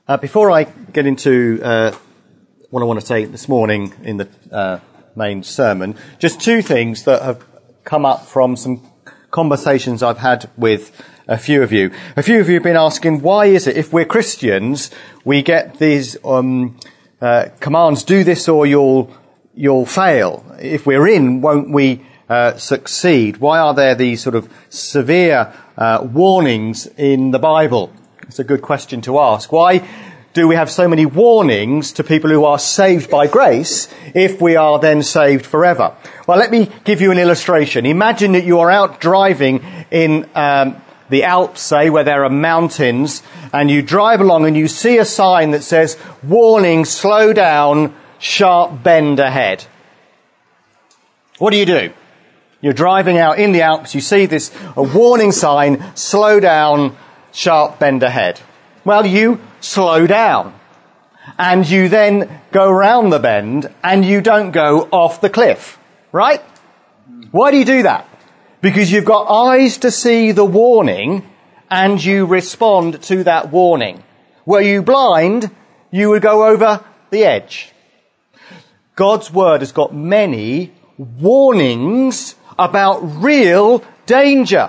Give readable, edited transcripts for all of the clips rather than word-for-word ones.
Before I get into what I want to say this morning in the main sermon, just two things that have come up from some conversations I've had with a few of you. A few of you have been asking, why is it if we're Christians, we get these commands, do this or you'll fail. If we're in, won't we succeed? Why are there these sort of severe warnings in the Bible? It's a good question to ask. Why do we have so many warnings to people who are saved by grace if we are then saved forever? Well, let me give you an illustration. Imagine that you are out driving in the Alps, say, where there are mountains, and you drive along and you see a sign that says, warning, slow down, sharp bend ahead. What do? You're driving out in the Alps, you see a warning sign, slow down, sharp bend ahead. Well, you slow down. And you then go round the bend and you don't go off the cliff. Right? Why do you do that? Because you've got eyes to see the warning and you respond to that warning. Were you blind, you would go over the edge. God's word has got many warnings about real danger.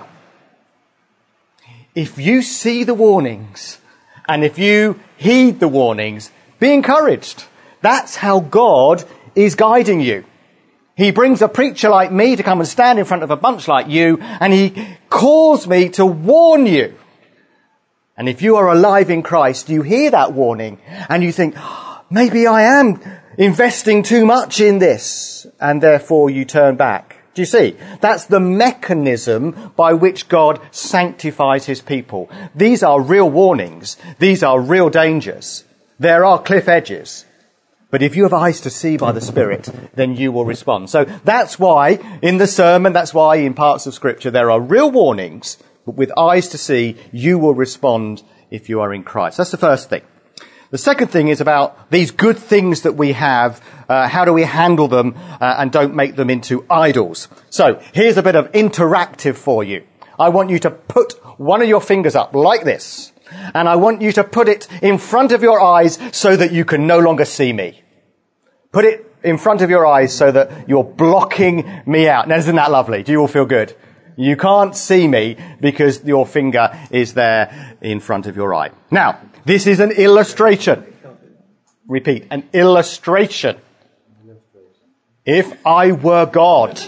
If you see the warnings and if you heed the warnings, be encouraged. That's how God is guiding you. He brings a preacher like me to come and stand in front of a bunch like you, and he calls me to warn you. And if you are alive in Christ, you hear that warning and you think, maybe I am investing too much in this, and therefore you turn back. Do you see? That's the mechanism by which God sanctifies his people. These are real warnings. These are real dangers. There are cliff edges. But if you have eyes to see by the Spirit, then you will respond. So that's why in the sermon, that's why in parts of Scripture, there are real warnings, but with eyes to see, you will respond if you are in Christ. That's the first thing. The second thing is about these good things that we have. How do we handle them and don't make them into idols? So here's a bit of interactive for you. I want you to put one of your fingers up like this. And I want you to put it in front of your eyes so that you can no longer see me. Put it in front of your eyes so that you're blocking me out. Now, isn't that lovely? Do you all feel good? You can't see me because your finger is there in front of your eye. Now, this is an illustration. Repeat, an illustration. If I were God,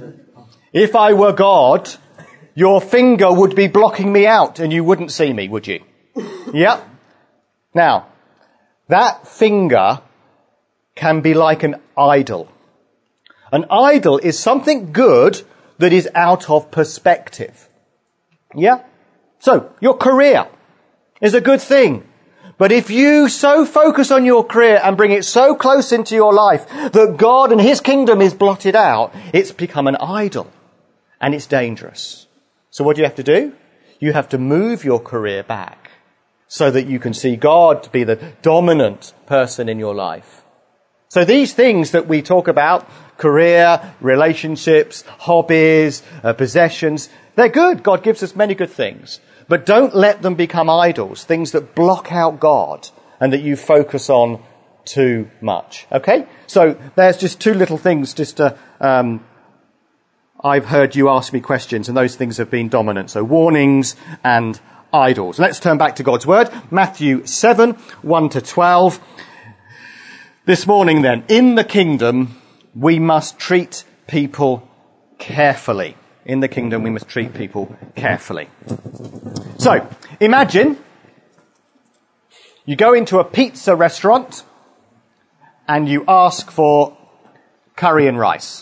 your finger would be blocking me out and you wouldn't see me, would you? Yep. Now, that finger can be like an idol. An idol is something good that is out of perspective. Yeah? So, your career is a good thing. But if you so focus on your career and bring it so close into your life that God and his kingdom is blotted out, it's become an idol. And it's dangerous. So what do you have to do? You have to move your career back so that you can see God be the dominant person in your life. So these things that we talk about, career, relationships, hobbies, possessions, they're good. God gives us many good things. But don't let them become idols, things that block out God and that you focus on too much. Okay? So there's just two little things just to... I've heard you ask me questions, and those things have been dominant. So warnings and idols. Let's turn back to God's word. Matthew 7, 1 to 12. This morning then, in the kingdom, we must treat people carefully. In the kingdom, we must treat people carefully. So, imagine you go into a pizza restaurant and you ask for curry and rice.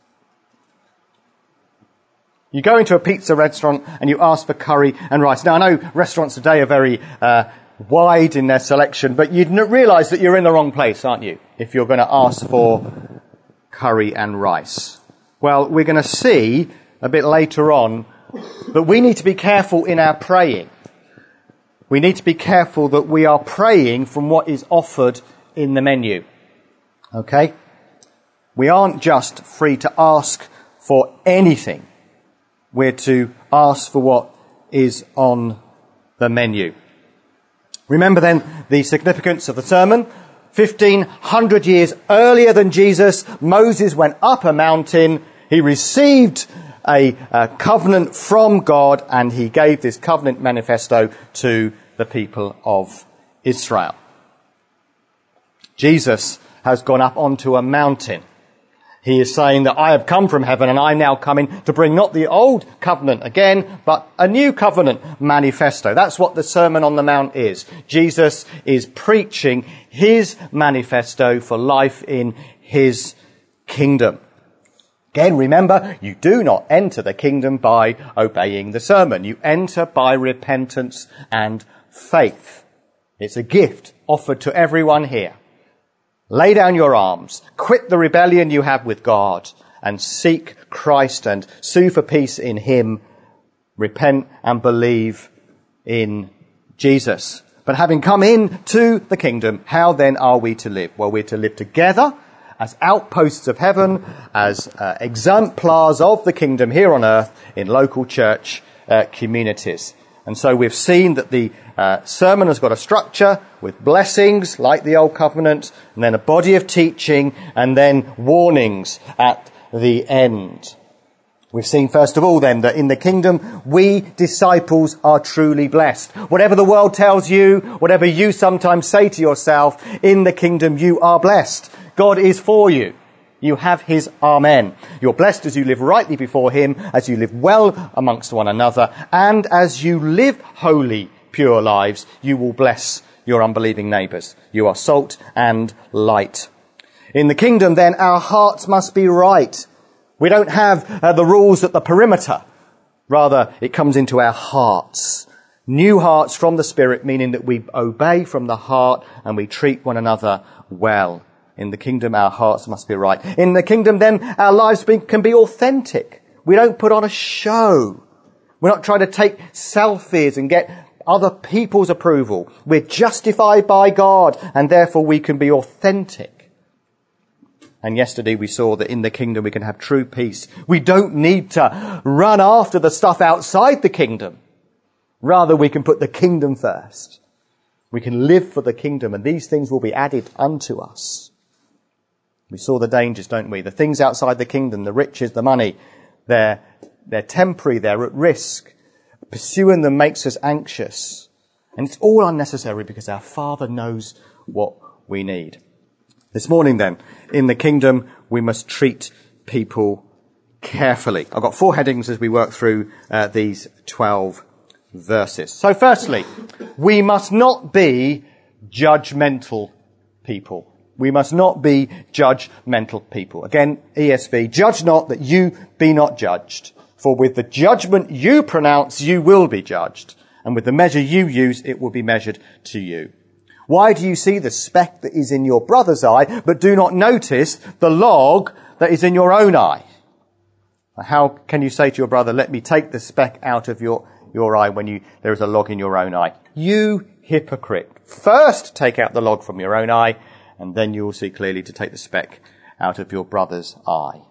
You go into a pizza restaurant and you ask for curry and rice. Now, I know restaurants today are very wide in their selection, but you'd realise that you're in the wrong place, aren't you, if you're going to ask for curry and rice. Well, we're going to see a bit later on that we need to be careful in our praying. We need to be careful that we are praying from what is offered in the menu. Okay? We aren't just free to ask for anything. We're to ask for what is on the menu. Remember then the significance of the sermon. 1,500 years earlier than Jesus, Moses went up a mountain. He received a covenant from God, and he gave this covenant manifesto to the people of Israel. Jesus has gone up onto a mountain. He is saying that I have come from heaven and I'm now coming to bring not the old covenant again, but a new covenant manifesto. That's what the Sermon on the Mount is. Jesus is preaching his manifesto for life in his kingdom. Again, remember, you do not enter the kingdom by obeying the sermon. You enter by repentance and faith. It's a gift offered to everyone here. Lay down your arms, quit the rebellion you have with God, and seek Christ and sue for peace in him. Repent and believe in Jesus. But having come into the kingdom, how then are we to live? Well, we're to live together as outposts of heaven, as exemplars of the kingdom here on earth in local church communities. And so we've seen that the sermon has got a structure with blessings like the Old Covenant, and then a body of teaching, and then warnings at the end. We've seen first of all then that in the kingdom we disciples are truly blessed. Whatever the world tells you, whatever you sometimes say to yourself, in the kingdom you are blessed. God is for you. You have his amen. You're blessed as you live rightly before him, as you live well amongst one another, and as you live holy, pure lives, you will bless your unbelieving neighbours. You are salt and light. In the kingdom, then, our hearts must be right. We don't have the rules at the perimeter. Rather, it comes into our hearts. New hearts from the Spirit, meaning that we obey from the heart and we treat one another well. In the kingdom, our hearts must be right. In the kingdom, then, our lives can be authentic. We don't put on a show. We're not trying to take selfies and get other people's approval. We're justified by God, and therefore we can be authentic. And yesterday we saw that in the kingdom we can have true peace. We don't need to run after the stuff outside the kingdom. Rather, we can put the kingdom first. We can live for the kingdom, and these things will be added unto us. We saw the dangers, don't we? The things outside the kingdom, the riches, the money, they're temporary, they're at risk. Pursuing them makes us anxious. And it's all unnecessary because our Father knows what we need. This morning then, in the kingdom, we must treat people carefully. I've got 4 headings as we work through these 12 verses. So firstly, we must not be judgmental people. We must not be judgmental people. Again, ESV, judge not that you be not judged. For with the judgment you pronounce, you will be judged. And with the measure you use, it will be measured to you. Why do you see the speck that is in your brother's eye, but do not notice the log that is in your own eye? How can you say to your brother, let me take the speck out of your eye when there is a log in your own eye? You hypocrite. First take out the log from your own eye, and then you will see clearly to take the speck out of your brother's eye.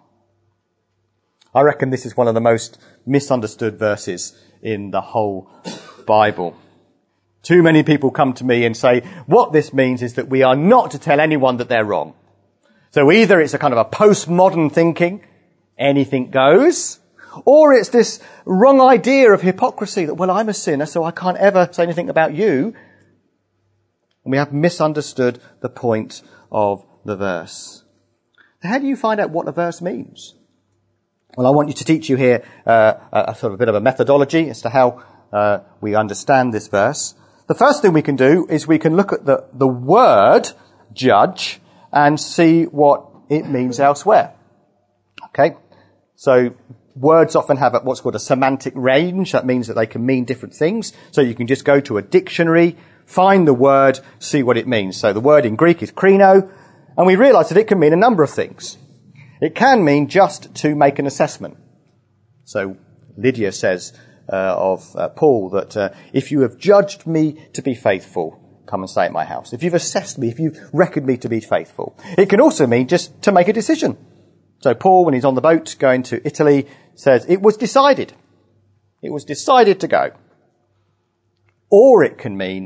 I reckon this is one of the most misunderstood verses in the whole Bible. Too many people come to me and say, what this means is that we are not to tell anyone that they're wrong. So either it's a kind of a postmodern thinking, anything goes, or it's this wrong idea of hypocrisy that, well, I'm a sinner, so I can't ever say anything about you. And we have misunderstood the point of the verse. How do you find out what the verse means? Well, I want you to teach you here a sort of bit of a methodology as to how we understand this verse. The first thing we can do is we can look at the word judge and see what it means elsewhere. Okay? So words often have what's called a semantic range. That means that they can mean different things. So you can just go to a dictionary, find the word, see what it means. So the word in Greek is krino, and we realise that it can mean a number of things. It can mean just to make an assessment. So Lydia says of Paul that if you have judged me to be faithful, come and stay at my house. If you've assessed me, if you've reckoned me to be faithful. It can also mean just to make a decision. So Paul, when he's on the boat going to Italy, says it was decided. It was decided to go. Or it can mean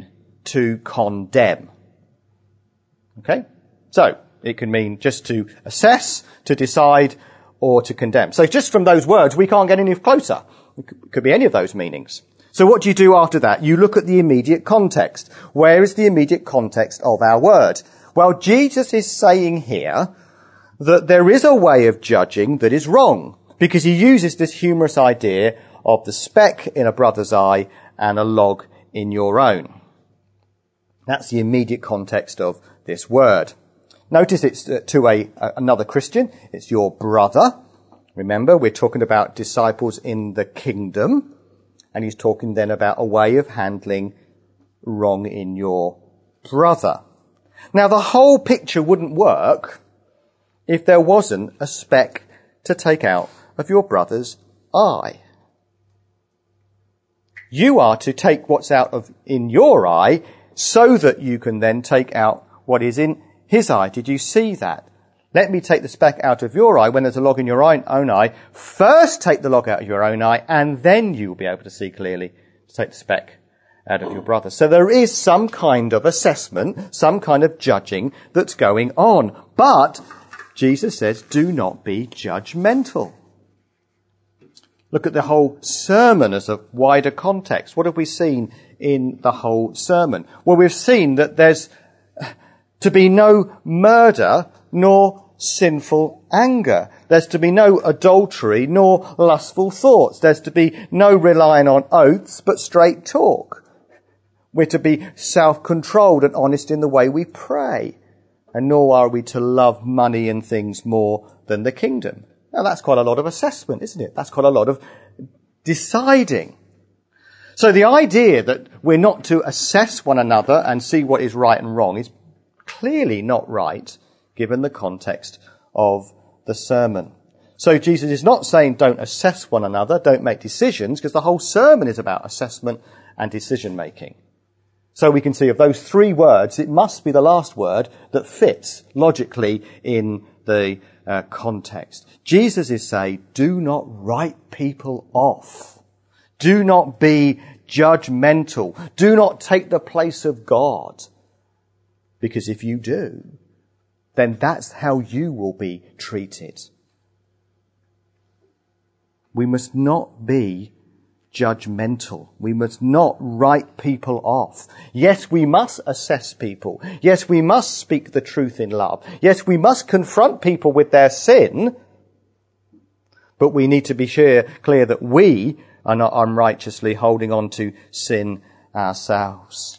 to condemn. Okay? So, it can mean just to assess, to decide, or to condemn. So just from those words, we can't get any closer. It could be any of those meanings. So what do you do after that? You look at the immediate context. Where is the immediate context of our word? Well, Jesus is saying here that there is a way of judging that is wrong, because he uses this humorous idea of the speck in a brother's eye and a log in your own. That's the immediate context of this word. Notice it's to another Christian. It's your brother. Remember, we're talking about disciples in the kingdom. And he's talking then about a way of handling wrong in your brother. Now, the whole picture wouldn't work if there wasn't a speck to take out of your brother's eye. You are to take what's in your eye so that you can then take out what is in his eye. Did you see that? Let me take the speck out of your eye when there's a log in your own eye. First take the log out of your own eye, and then you'll be able to see clearly to take the speck out of your brother. So there is some kind of assessment, some kind of judging that's going on. But Jesus says, do not be judgmental. Look at the whole sermon as a wider context. What have we seen in the whole sermon? Well, we've seen that there's to be no murder nor sinful anger. There's to be no adultery nor lustful thoughts. There's to be no relying on oaths but straight talk. We're to be self-controlled and honest in the way we pray. And nor are we to love money and things more than the kingdom. Now that's quite a lot of assessment, isn't it? That's quite a lot of deciding. So the idea that we're not to assess one another and see what is right and wrong is clearly not right, given the context of the sermon. So Jesus is not saying don't assess one another, don't make decisions, because the whole sermon is about assessment and decision making. So we can see of those three words, it must be the last word that fits logically in the context. Jesus is saying, do not write people off. Do not be judgmental. Do not take the place of God. Because if you do, then that's how you will be treated. We must not be judgmental. We must not write people off. Yes, we must assess people. Yes, we must speak the truth in love. Yes, we must confront people with their sin. But we need to be clear that we are not unrighteously holding on to sin ourselves.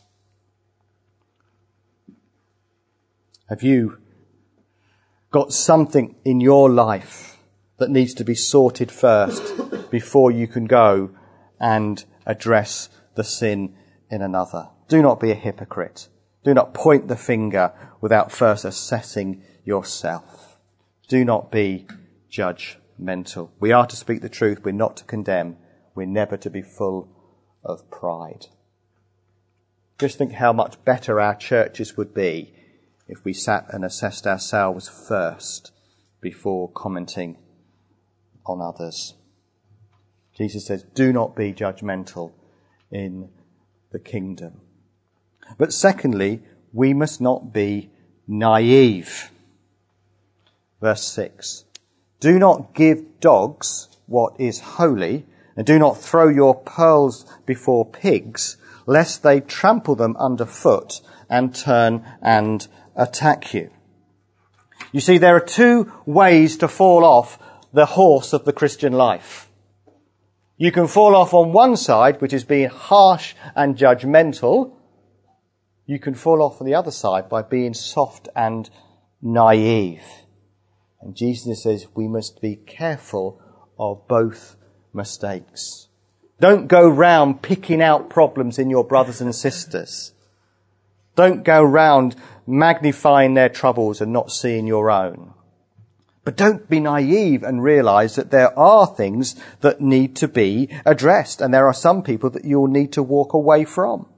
Have you got something in your life that needs to be sorted first before you can go and address the sin in another? Do not be a hypocrite. Do not point the finger without first assessing yourself. Do not be judgmental. We are to speak the truth. We're not to condemn. We're never to be full of pride. Just think how much better our churches would be if we sat and assessed ourselves first before commenting on others. Jesus says, do not be judgmental in the kingdom. But secondly, we must not be naive. Verse 6. Do not give dogs what is holy, and do not throw your pearls before pigs, lest they trample them underfoot and turn and attack you. You see, there are two ways to fall off the horse of the Christian life. You can fall off on one side, which is being harsh and judgmental. You can fall off on the other side by being soft and naive. And Jesus says we must be careful of both mistakes. Don't go round picking out problems in your brothers and sisters. Don't go round magnifying their troubles and not seeing your own. But don't be naive and realise that there are things that need to be addressed, and there are some people that you'll need to walk away from.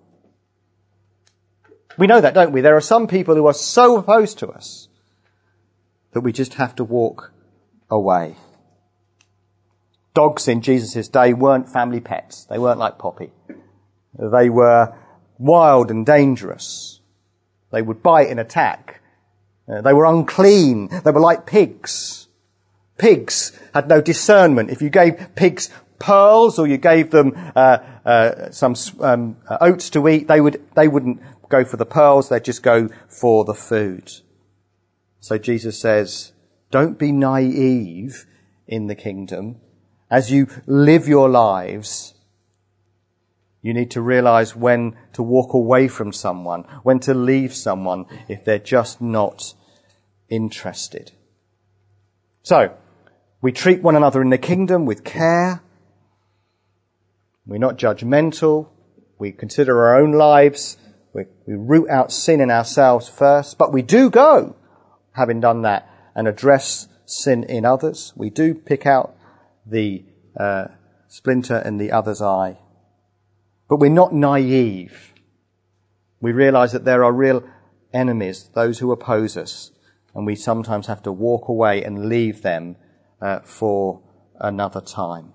We know that, don't we? There are some people who are so opposed to us that we just have to walk away. Dogs in Jesus' day weren't family pets. They weren't like Poppy. They were wild and dangerous. They would bite and attack. They were unclean. They were like pigs. Pigs had no discernment. If you gave pigs pearls or you gave them some oats to eat, they wouldn't go for the pearls. They'd just go for the food. So Jesus says, don't be naive in the kingdom. As you live your lives, you need to realize when to walk away from someone, when to leave someone if they're just not interested. So, we treat one another in the kingdom with care. We're not judgmental. We consider our own lives. We root out sin in ourselves first. But we do go, having done that, and address sin in others. We do pick out the splinter in the other's eye. But we're not naive. We realize that there are real enemies, those who oppose us, and we sometimes have to walk away and leave them for another time.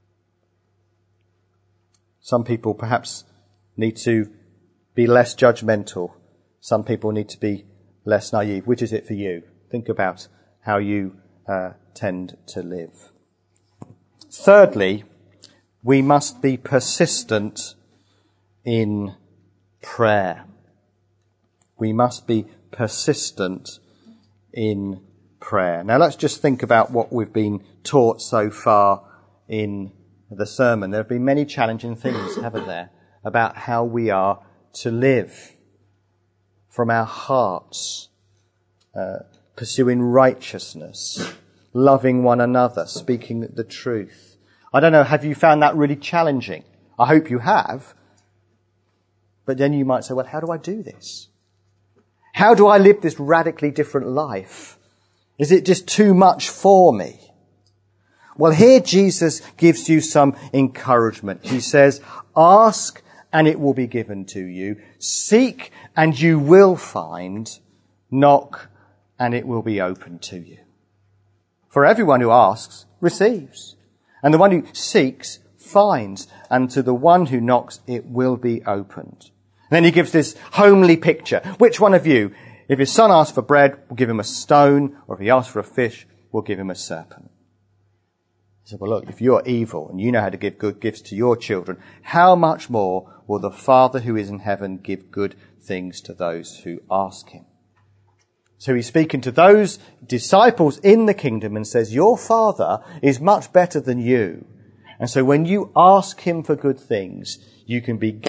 Some people perhaps need to be less judgmental. Some people need to be less naive. Which is it for you? Think about how you tend to live. Thirdly, we must be persistent in prayer. We must be persistent in prayer. Now let's just think about what we've been taught so far in the sermon. There have been many challenging things, haven't there, about how we are to live from our hearts, pursuing righteousness, loving one another, speaking the truth. I don't know, have you found that really challenging? I hope you have. But then you might say, well, how do I do this? How do I live this radically different life? Is it just too much for me? Well, here Jesus gives you some encouragement. He says, ask and it will be given to you. Seek and you will find. Knock and it will be opened to you. For everyone who asks, receives. And the one who seeks, finds. And to the one who knocks, it will be opened. And then he gives this homely picture. Which one of you, if his son asks for bread, will give him a stone, or if he asks for a fish, will give him a serpent? He said, well, look, if you're evil and you know how to give good gifts to your children, how much more will the Father who is in heaven give good things to those who ask him? So he's speaking to those disciples in the kingdom and says, your Father is much better than you. And so when you ask him for good things, you can be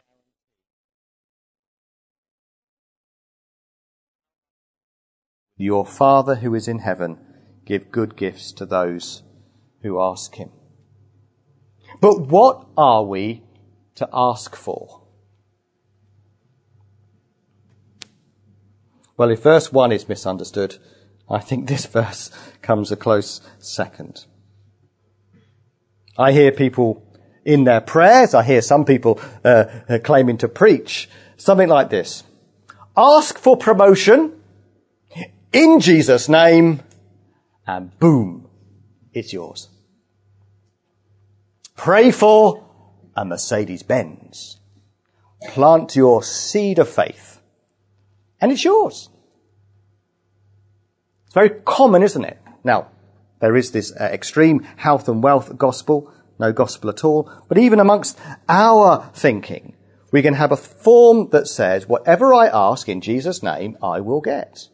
your Father who is in heaven give good gifts to those who ask him. But what are we to ask for? Well, if verse 1 is misunderstood, I think this verse comes a close second. I hear people in their prayers, I hear some people claiming to preach something like this. Ask for promotion in Jesus' name, and boom, it's yours. Pray for a Mercedes-Benz. Plant your seed of faith, and it's yours. It's very common, isn't it? Now, there is this extreme health and wealth gospel, no gospel at all, but even amongst our thinking, we can have a form that says, whatever I ask in Jesus' name, I will get.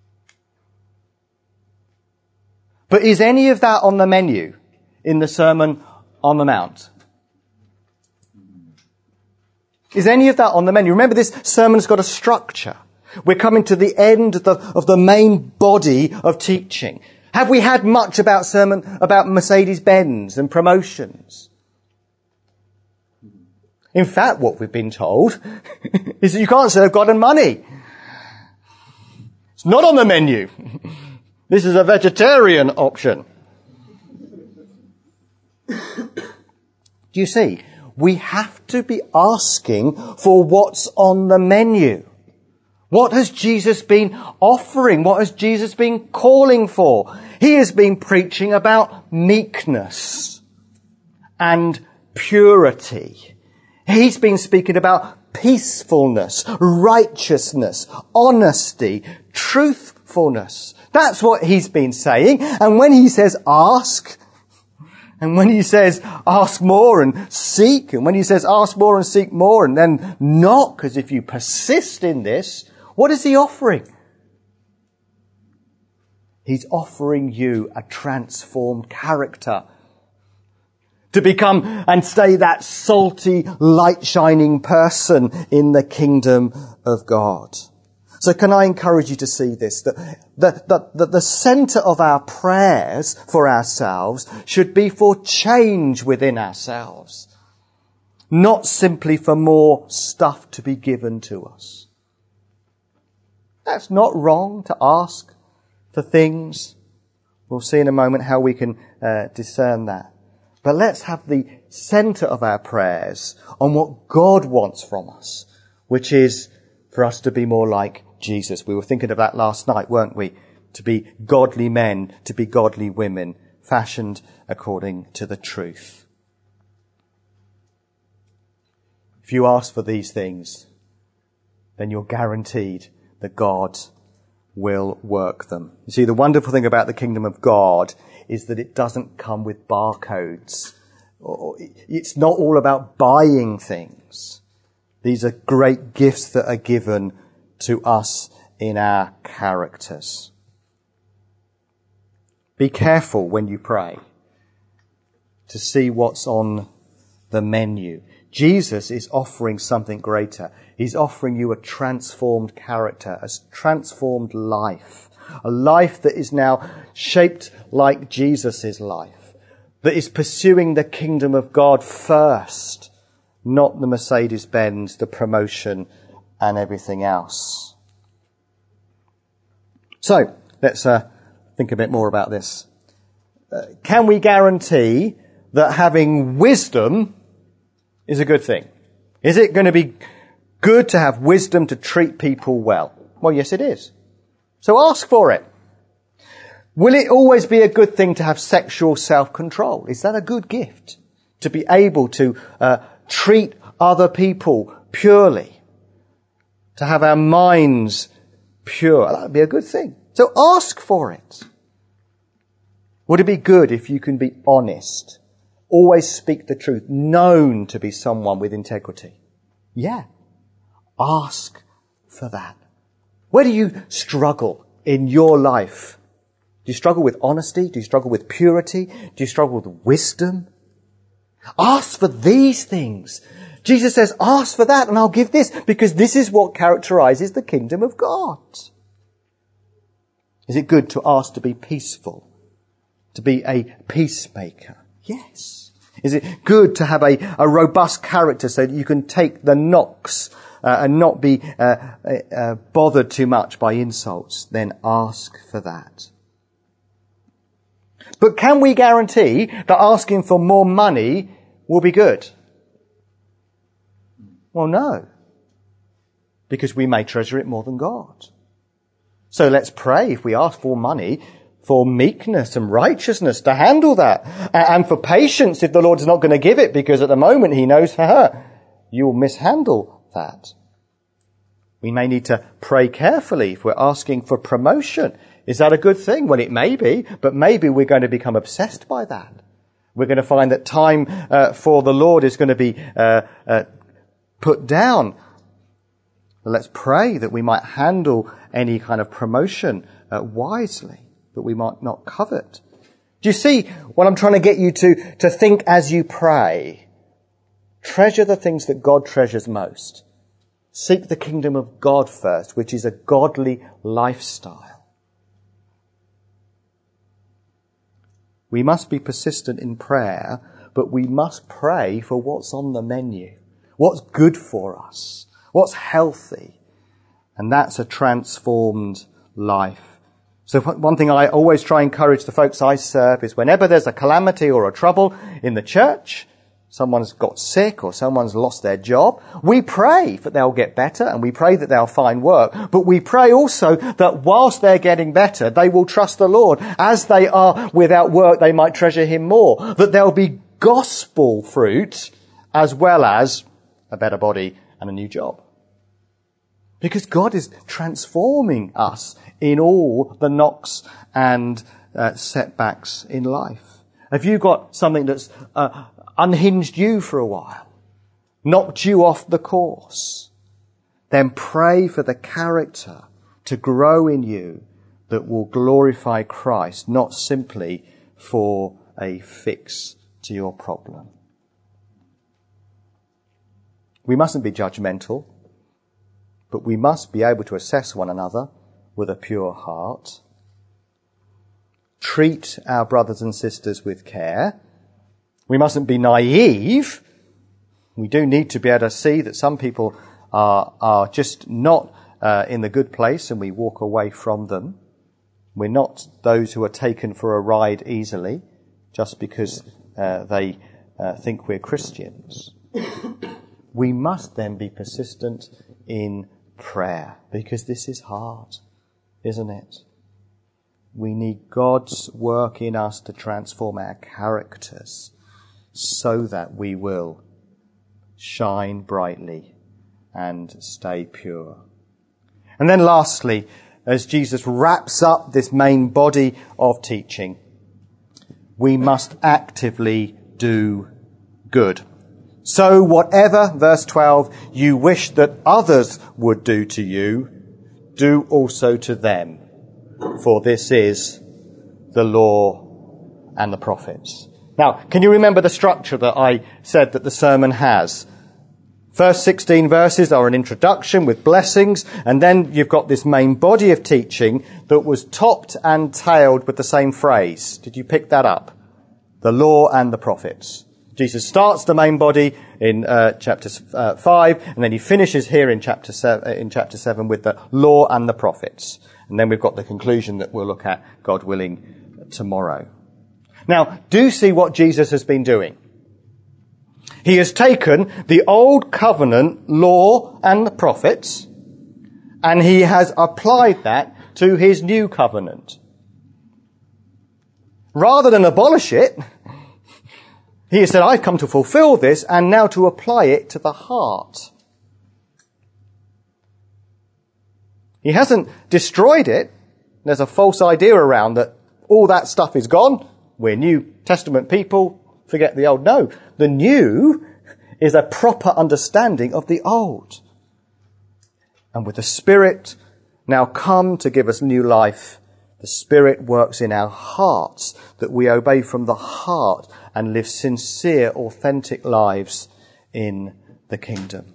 But is any of that on the menu in the Sermon on the Mount? Is any of that on the menu? Remember, this sermon's got a structure. We're coming to the end of the main body of teaching. Have we had much about Mercedes-Benz and promotions? In fact, what we've been told is that you can't serve God and money. It's not on the menu. This is a vegetarian option. Do you see? We have to be asking for what's on the menu. What has Jesus been offering? What has Jesus been calling for? He has been preaching about meekness and purity. He's been speaking about peacefulness, righteousness, honesty, truthfulness. That's what he's been saying. And when he says ask, and when he says ask more and seek, and when he says ask more and seek more and then knock, because if you persist in this, what is he offering? He's offering you a transformed character to become and stay that salty, light-shining person in the kingdom of God. So can I encourage you to see this, that the centre of our prayers for ourselves should be for change within ourselves, not simply for more stuff to be given to us. That's not wrong to ask for things. We'll see in a moment how we can discern that. But let's have the centre of our prayers on what God wants from us, which is for us to be more like Jesus. We were thinking of that last night, weren't we? To be godly men, to be godly women, fashioned according to the truth. If you ask for these things, then you're guaranteed that God will work them. You see, the wonderful thing about the kingdom of God is that it doesn't come with barcodes. It's not all about buying things. These are great gifts that are given to us in our characters. Be careful when you pray to see what's on the menu. Jesus is offering something greater. He's offering you a transformed character, a transformed life, a life that is now shaped like Jesus' life, that is pursuing the kingdom of God first, not the Mercedes-Benz, the promotion and everything else. So, let's think a bit more about this. Can we guarantee that having wisdom is a good thing? Is it going to be good to have wisdom to treat people well? Well, yes, it is. So ask for it. Will it always be a good thing to have sexual self-control? Is that a good gift? To be able to treat other people purely? To have our minds pure? That would be a good thing. So ask for it. Would it be good if you can be honest? Always speak the truth, known to be someone with integrity? Yeah. Ask for that. Where do you struggle in your life? Do you struggle with honesty? Do you struggle with purity? Do you struggle with wisdom? Ask for these things. Jesus says, ask for that and I'll give this, because this is what characterizes the kingdom of God. Is it good to ask to be peaceful? To be a peacemaker? Yes. Is it good to have a robust character so that you can take the knocks and not be bothered too much by insults? Then ask for that. But can we guarantee that asking for more money will be good? Well, no. Because we may treasure it more than God. So let's pray, if we ask for money, for meekness and righteousness to handle that. And for patience if the Lord's not going to give it, because at the moment he knows, you'll mishandle that. We may need to pray carefully if we're asking for promotion. Is that a good thing? Well, it may be, but maybe we're going to become obsessed by that. We're going to find that time for the Lord is going to be put down. Let's pray that we might handle any kind of promotion wisely, that we might not covet. Do you see what I'm trying to get you to think as you pray? Treasure the things that God treasures most. Seek the kingdom of God first, which is a godly lifestyle. We must be persistent in prayer, but we must pray for what's on the menu, what's good for us, what's healthy. And that's a transformed life. So one thing I always try and encourage the folks I serve is whenever there's a calamity or a trouble in the church, someone's got sick or someone's lost their job, we pray that they'll get better and we pray that they'll find work. But we pray also that whilst they're getting better, they will trust the Lord. As they are without work, they might treasure him more. That there'll be gospel fruit as well as a better body and a new job. Because God is transforming us in all the knocks and setbacks in life. Have you got something that's unhinged you for a while, knocked you off the course? Then pray for the character to grow in you that will glorify Christ, not simply for a fix to your problem. We mustn't be judgmental, but we must be able to assess one another with a pure heart. Treat our brothers and sisters with care. We mustn't be naive. We do need to be able to see that some people are just not in the good place and we walk away from them. We're not those who are taken for a ride easily just because they think we're Christians. We must then be persistent in prayer, because this is hard, isn't it? We need God's work in us to transform our characters so that we will shine brightly and stay pure. And then lastly, as Jesus wraps up this main body of teaching, we must actively do good. So whatever, verse 12, you wish that others would do to you, do also to them. For this is the law and the prophets. Now, can you remember the structure that I said that the sermon has? First 16 verses are an introduction with blessings, and then you've got this main body of teaching that was topped and tailed with the same phrase. Did you pick that up? The law and the prophets. Jesus starts the main body in chapter 5, and then he finishes here in chapter 7 with the law and the prophets. And then we've got the conclusion that we'll look at, God willing, tomorrow. Now, do see what Jesus has been doing. He has taken the old covenant law and the prophets, and he has applied that to his new covenant. Rather than abolish it, he has said, I've come to fulfill this and now to apply it to the heart. He hasn't destroyed it. There's a false idea around that all that stuff is gone. We're New Testament people. Forget the old. No, the new is a proper understanding of the old. And with the Spirit now come to give us new life, the Spirit works in our hearts that we obey from the heart and live sincere, authentic lives in the kingdom.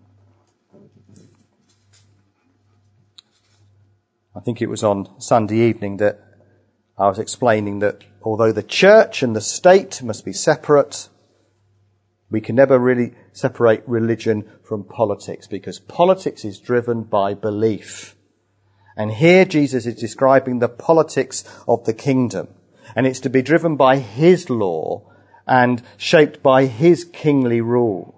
I think it was on Sunday evening that I was explaining that although the church and the state must be separate, we can never really separate religion from politics, because politics is driven by belief. And here Jesus is describing the politics of the kingdom. And it's to be driven by his law and shaped by his kingly rule.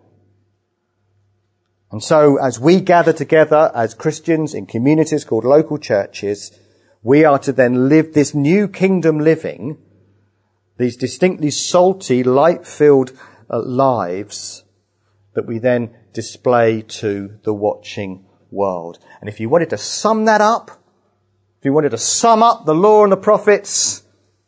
And so as we gather together as Christians in communities called local churches, we are to then live this new kingdom living, these distinctly salty, light-filled lives that we then display to the watching world. And if you wanted to sum that up, if you wanted to sum up the law and the prophets,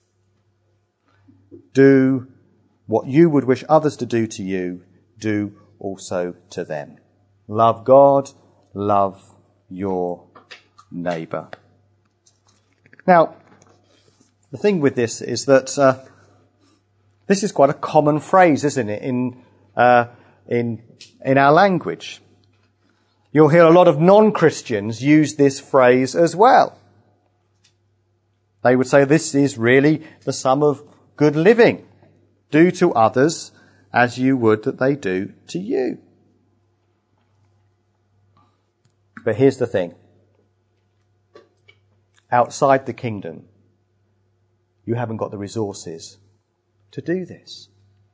do what you would wish others to do to you, do also to them. Love God, love your neighbour. Now, the thing with this is that this is quite a common phrase, isn't it, in our language. You'll hear a lot of non-Christians use this phrase as well. They would say this is really the sum of good living. Do to others as you would that they do to you. But here's the thing. Outside the kingdom, you haven't got the resources to do this.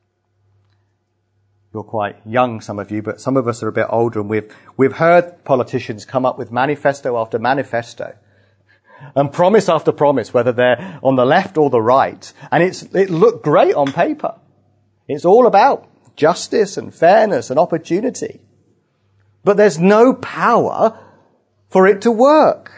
You're quite young, some of you, but some of us are a bit older, and we've heard politicians come up with manifesto after manifesto and promise after promise, whether they're on the left or the right. And it looked great on paper. It's all about justice and fairness and opportunity. but there's no power for it to work.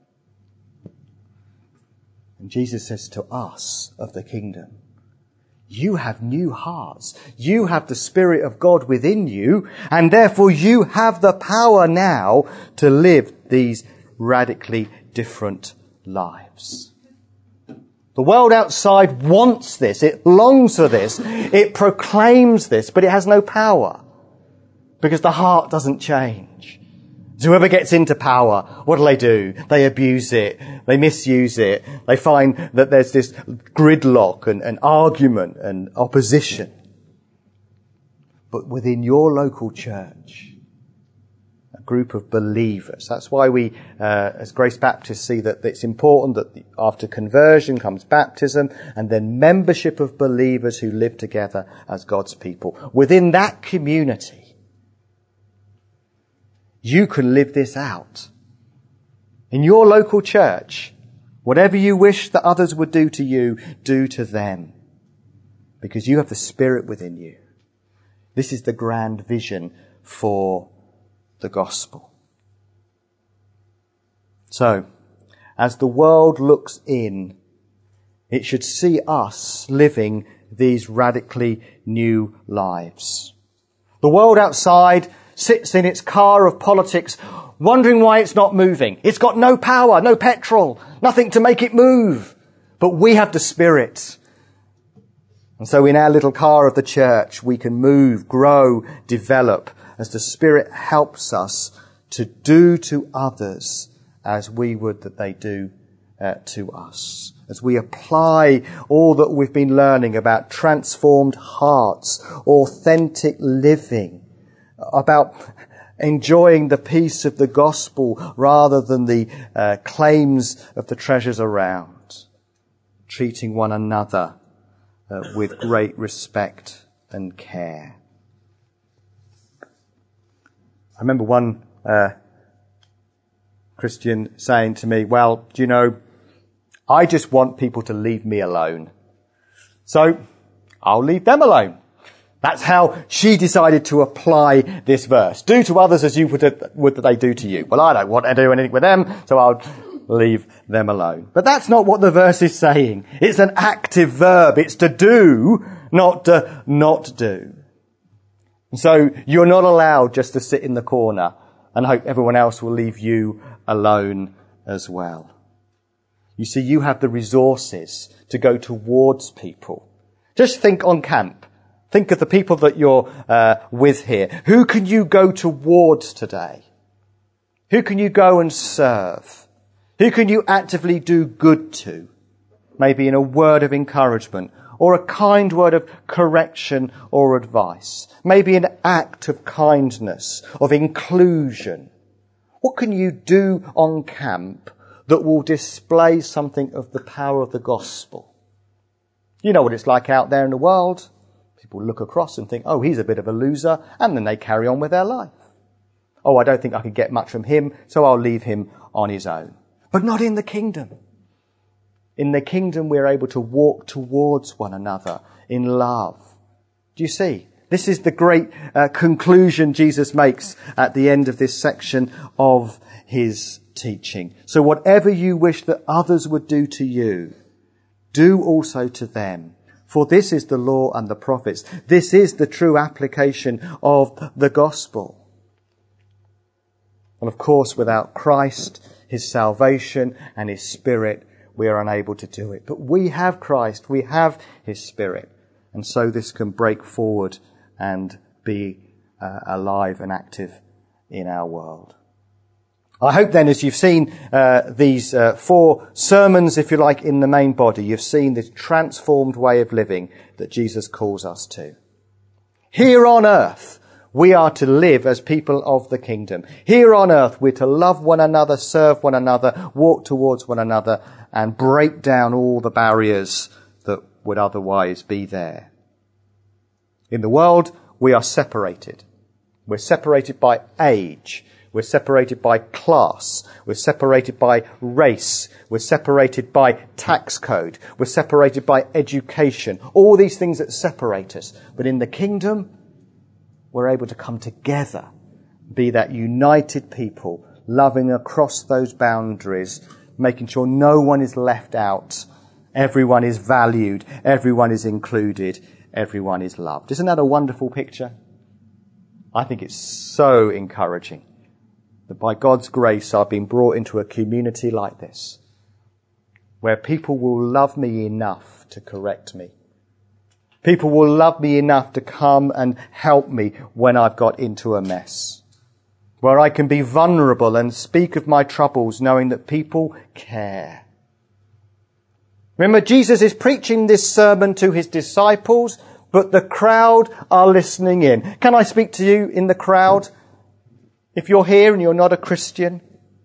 And Jesus says to us of the kingdom, you have new hearts. You have the Spirit of God within you, and therefore you have the power now to live these radically different lives. The world outside wants this. It longs for this. It proclaims this, but it has no power because the heart doesn't change. So whoever gets into power, what do? They abuse it. They misuse it. They find that there's this gridlock and argument and opposition. But within your local church, a group of believers. That's why we, as Grace Baptists, see that it's important that after conversion comes baptism and then membership of believers who live together as God's people. Within that community, you can live this out. In your local church, whatever you wish that others would do to you, do to them. Because you have the Spirit within you. This is the grand vision for the gospel. So, as the world looks in, it should see us living these radically new lives. The world outside sits in its car of politics, wondering why it's not moving. It's got no power, no petrol, nothing to make it move. But we have the Spirit. And so in our little car of the church, we can move, grow, develop, as the Spirit helps us to do to others as we would that they do to us. As we apply all that we've been learning about transformed hearts, authentic living, about enjoying the peace of the gospel rather than the claims of the treasures around, treating one another with great respect and care. I remember one Christian saying to me, well, do you know, I just want people to leave me alone. So I'll leave them alone. That's how she decided to apply this verse. Do to others as you would that they do to you. Well, I don't want to do anything with them, so I'll leave them alone. But that's not what the verse is saying. It's an active verb. It's to do, not to not do. And so you're not allowed just to sit in the corner and hope everyone else will leave you alone as well. You see, you have the resources to go towards people. Just think on camp. Think of the people that you're with here. Who can you go towards today? Who can you go and serve? Who can you actively do good to? Maybe in a word of encouragement or a kind word of correction or advice. Maybe an act of kindness, of inclusion. What can you do on camp that will display something of the power of the gospel? You know what it's like out there in the world. People look across and think, oh, he's a bit of a loser, and then they carry on with their life. Oh, I don't think I could get much from him, so I'll leave him on his own. But not in the kingdom. In the kingdom, we're able to walk towards one another in love. Do you see? This is the great conclusion Jesus makes at the end of this section of his teaching. So whatever you wish that others would do to you, do also to them. For this is the law and the prophets. This is the true application of the gospel. And of course, without Christ, his salvation and his Spirit, we are unable to do it. But we have Christ, we have his Spirit. And so this can break forward and be alive and active in our world. I hope then, as you've seen these 4 sermons, if you like, in the main body, you've seen this transformed way of living that Jesus calls us to. Here on earth, we are to live as people of the kingdom. Here on earth, we're to love one another, serve one another, walk towards one another, and break down all the barriers that would otherwise be there. In the world, we are separated. We're separated by age. We're separated by class. We're separated by race. We're separated by tax code. We're separated by education. All these things that separate us. But in the kingdom, we're able to come together be that united people, loving across those boundaries, making sure no one is left out, everyone is valued, everyone is included, everyone is loved. Isn't that a wonderful picture? I think it's so encouraging that by God's grace I've been brought into a community like this, where people will love me enough to correct me. People will love me enough to come and help me when I've got into a mess. Where I can be vulnerable and speak of my troubles knowing that people care. Remember, Jesus is preaching this sermon to his disciples, but the crowd are listening in. Can I speak to you in the crowd? If you're here and you're not a Christian,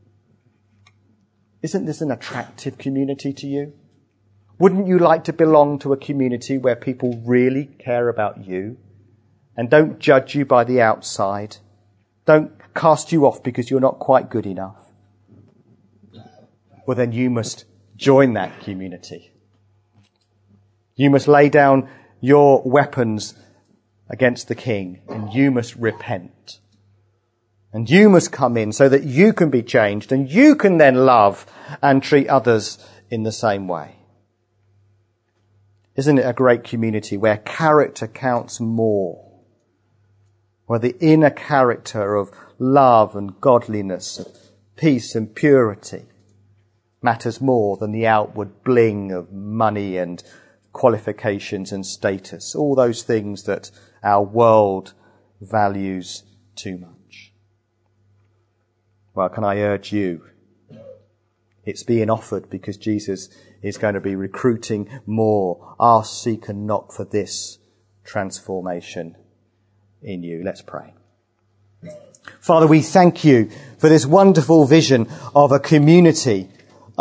isn't this an attractive community to you? Wouldn't you like to belong to a community where people really care about you and don't judge you by the outside? Don't cast you off because you're not quite good enough? Well, then you must join that community. You must lay down your weapons against the king and you must repent. And you must come in so that you can be changed and you can then love and treat others in the same way. Isn't it a great community where character counts more? Where the inner character of love and godliness, of peace and purity matters more than the outward bling of money and qualifications and status. All those things that our world values too much. Well, can I urge you? It's being offered because Jesus is going to be recruiting more. Ask, seek and knock for this transformation in you. Let's pray. Father, we thank you for this wonderful vision of a community